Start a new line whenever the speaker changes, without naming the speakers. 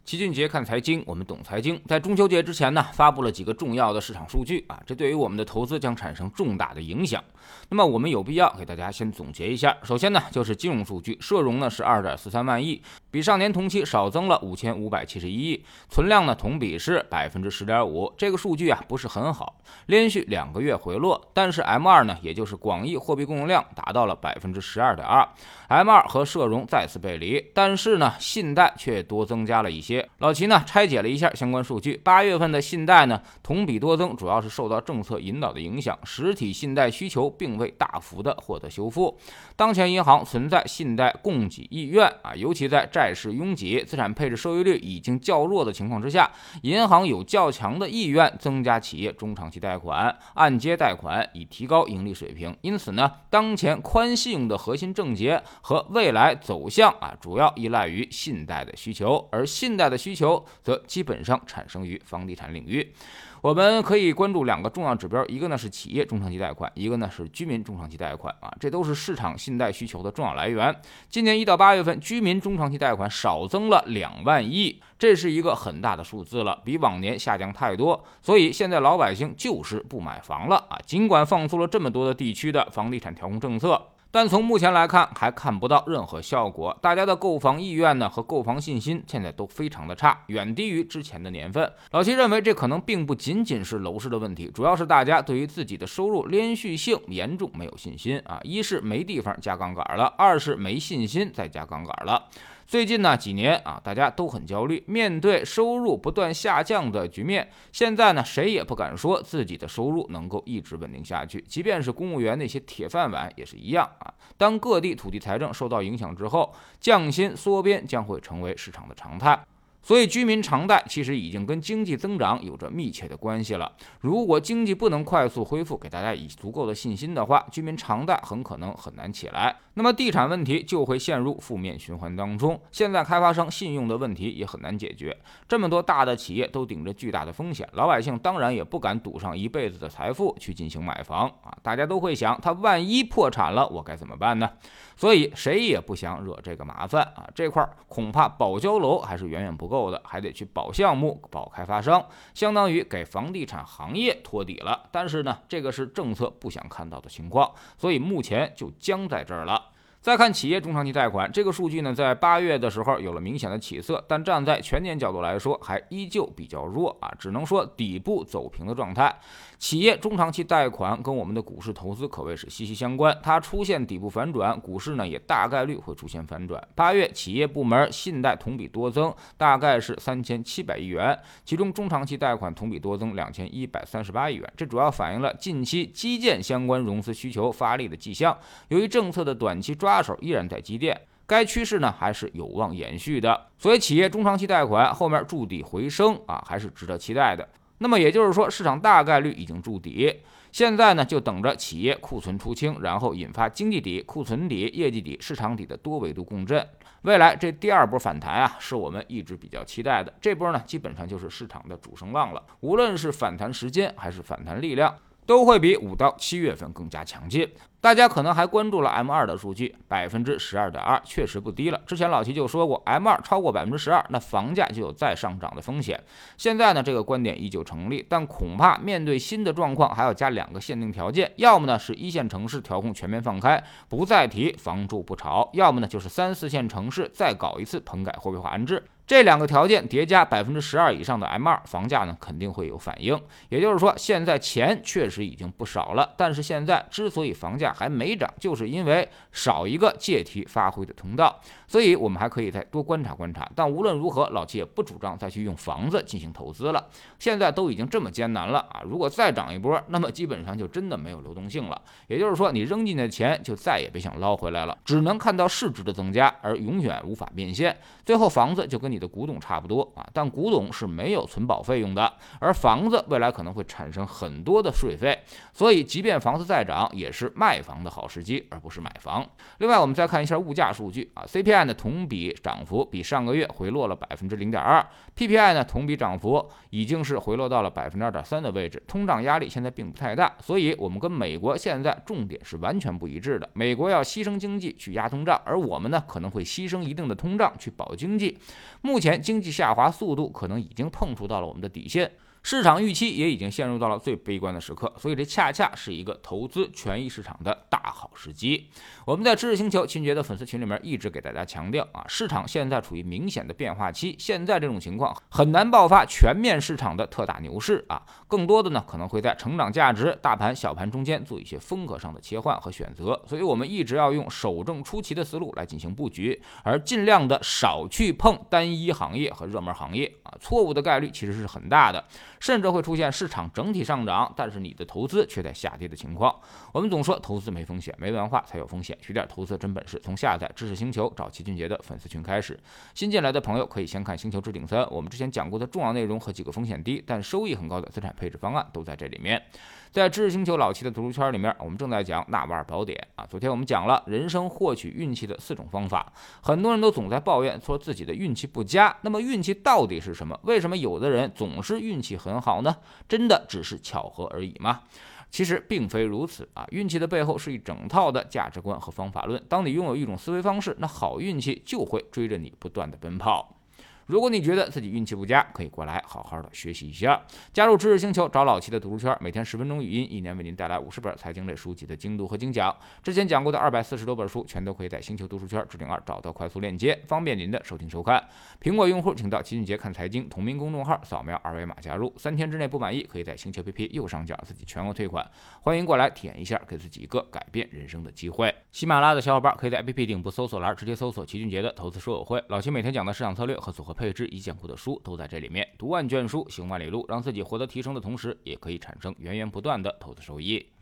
齐俊杰看财经，我们懂财经。在中秋节之前呢，发布了几个重要的市场数据这对于我们的投资将产生重大的影响。那么我们有必要给大家先总结一下。首先呢，就是金融数据，社融呢是 2.43 万亿，比上年同期少增了5571亿，存量呢同比是 10.5%。这个数据不是很好，连续2个月回落，但是 M2 呢，也就是广义货币供应量达到了 12.2%。M2 和社融再次背离，但是呢，信贷却多增加了一些。老齐呢拆解了一下相关数据，8月份的信贷呢同比多增，主要是受到政策引导的影响，实体信贷需求并未大幅的获得修复。当前银行存在信贷供给意愿尤其在债市拥挤、资产配置收益率已经较弱的情况之下，银行有较强的意愿增加企业中长期贷款、按揭贷款，以提高盈利水平。因此呢，当前宽信用的核心症结和未来走向主要依赖于信贷的需求，而信贷的需求则基本上产生于房地产领域。我们可以关注2个重要指标，一个呢是企业中长期贷款，一个呢是居民中长期贷款这都是市场信贷需求的重要来源。今年1到8月份，居民中长期贷款少增了2万亿，这是一个很大的数字了，比往年下降太多。所以现在老百姓就是不买房了尽管放出了这么多的地区的房地产调控政策，但从目前来看还看不到任何效果，大家的购房意愿呢和购房信心现在都非常的差，远低于之前的年份。老齐认为这可能并不仅仅是楼市的问题，主要是大家对于自己的收入连续性严重没有信心一是没地方加杠杆了，二是没信心再加杠杆了。最近呢几年大家都很焦虑，面对收入不断下降的局面，现在呢谁也不敢说自己的收入能够一直稳定下去，即便是公务员那些铁饭碗也是一样当各地土地财政受到影响之后，降薪缩编将会成为市场的常态。所以居民常贷其实已经跟经济增长有着密切的关系了。如果经济不能快速恢复，给大家以足够的信心的话，居民常贷很可能很难起来，那么地产问题就会陷入负面循环当中。现在开发商信用的问题也很难解决，这么多大的企业都顶着巨大的风险，老百姓当然也不敢赌上一辈子的财富去进行买房大家都会想，他万一破产了我该怎么办呢？所以谁也不想惹这个麻烦这块恐怕保交楼还是远远不够的，还得去保项目、保开发商，相当于给房地产行业托底了。但是呢，这个是政策不想看到的情况，所以目前就僵在这儿了。再看企业中长期贷款这个数据呢，在8月的时候有了明显的起色，但站在全年角度来说还依旧比较弱只能说底部走平的状态。企业中长期贷款跟我们的股市投资可谓是息息相关，它出现底部反转，股市呢也大概率会出现反转。8月企业部门信贷同比多增大概是3700亿元，其中中长期贷款同比多增2138亿元，这主要反映了近期基建相关融资需求发力的迹象。由于政策的短期抓手依然在积电，该趋势呢还是有望延续的，所以企业中长期贷款后面筑底回升还是值得期待的。那么也就是说，市场大概率已经筑底，现在呢就等着企业库存出清，然后引发经济底、库存底、业绩底、市场底的多维度共振。未来这第2波反弹是我们一直比较期待的，这波呢基本上就是市场的主升浪了，无论是反弹时间还是反弹力量，都会比5到7月份更加强劲。大家可能还关注了 M2 的数据 12.2%， 确实不低了。之前老齐就说过 M2 超过 12%， 那房价就有再上涨的风险。现在呢这个观点依旧成立，但恐怕面对新的状况还要加2个限定条件，要么呢是1线城市调控全面放开，不再提房住不炒，要么呢就是3、4线城市再搞一次棚改货币化安置。这2个条件叠加 12% 以上的 M2， 房价呢肯定会有反应。也就是说，现在钱确实已经不少了，但是现在之所以房价还没涨，就是因为少一个借题发挥的通道。所以我们还可以再多观察观察。但无论如何，老齐也不主张再去用房子进行投资了。现在都已经这么艰难了如果再涨一波，那么基本上就真的没有流动性了。也就是说，你扔进的钱就再也别想捞回来了，只能看到市值的增加，而永远无法变现。最后房子就跟你的古董差不多但古董是没有存保费用的，而房子未来可能会产生很多的税费，所以即便房子再涨，也是卖房的好时机，而不是买房。另外我们再看一下物价数据CPI CPI 呢同比涨幅比上个月回落了 0.2%，PPI 呢同比涨幅已经是回落到了 2.3% 的位置，通胀压力现在并不太大，所以我们跟美国现在重点是完全不一致的。美国要牺牲经济去压通胀，而我们呢可能会牺牲一定的通胀去保经济。目前经济下滑速度可能已经碰触到了我们的底线，市场预期也已经陷入到了最悲观的时刻，所以这恰恰是一个投资权益市场的大好时机。我们在知识星球秦杰的粉丝群里面一直给大家强调市场现在处于明显的变化期，现在这种情况很难爆发全面市场的特大牛市更多的呢可能会在成长价值、大盘、小盘中间做一些风格上的切换和选择，所以我们一直要用守正出奇的思路来进行布局，而尽量的少去碰单一行业和热门行业错误的概率其实是很大的，甚至会出现市场整体上涨，但是你的投资却在下跌的情况。我们总说投资没风险，没文化才有风险，学点投资真本事，从下载知识星球找齐俊杰的粉丝群开始。新进来的朋友可以先看星球置顶3，我们之前讲过的重要内容和几个风险低但收益很高的资产配置方案都在这里面。在知识星球老齐的读书圈里面，我们正在讲纳瓦尔宝典昨天我们讲了人生获取运气的4种方法，很多人都总在抱怨说自己的运气不佳，那么运气到底是什么？为什么有的人总是运气很好呢？真的只是巧合而已吗？其实并非如此运气的背后是一整套的价值观和方法论。当你拥有一种思维方式，那好运气就会追着你不断的奔跑。如果你觉得自己运气不佳，可以过来好好的学习一下，加入知识星球，找老齐的读书圈，每天10分钟语音，一年为您带来50本财经类书籍的精读和精讲。之前讲过的240多本书，全都可以在星球读书圈置顶2找到快速链接，方便您的收听收看。苹果用户请到齐俊杰看财经同名公众号，扫描2维码加入，3天之内不满意，可以在星球 APP 右上角自己全额退款。欢迎过来体验一下，给自己一个改变人生的机会。喜马拉雅的小伙伴可以在 APP 顶部搜索栏直接搜索齐俊杰的投资说友会，老齐每天讲的市场策略和组合配置以讲过的书都在这里面，读万卷书行万里路，让自己获得提升的同时，也可以产生源源不断的投资收益。